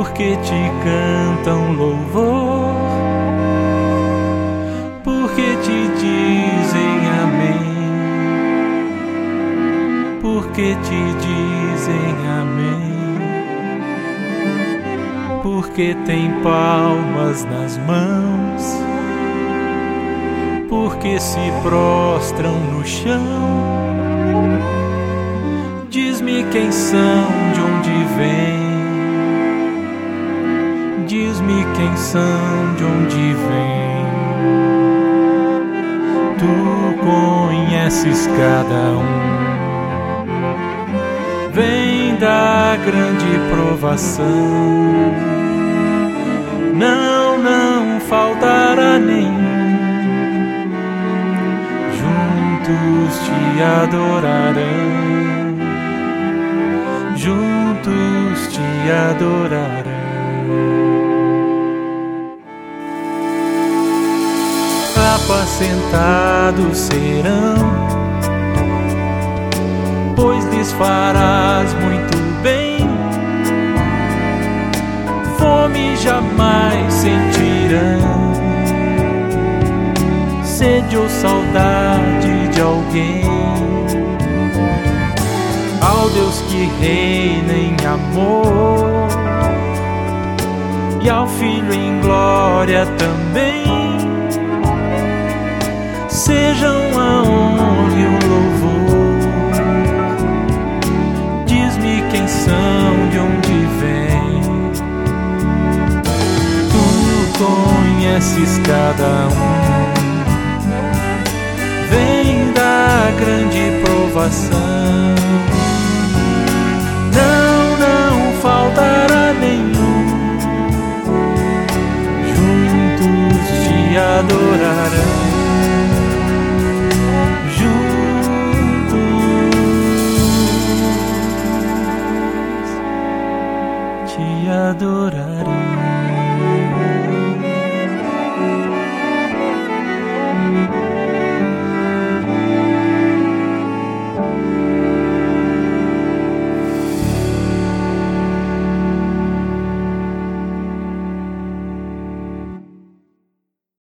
porque te cantam louvor, porque te dizem amém, porque te dizem amém, porque tem palmas nas mãos, porque se prostram no chão. Diz-me quem são, de onde vêm. Diz-me quem são, de onde vêm. Tu conheces cada um. Vem da grande provação. Não faltará nenhum. Juntos te adorarão. Juntos te adorarão. Apacentados serão, pois lhes farás muito bem. Fome jamais sentirão, sede ou saudade de alguém. Ao Deus que reina em amor, e ao Filho em glória também, sejam a honra e o louvor. Diz-me quem são, de onde vêm. Tu conheces cada um. Vem da grande provação.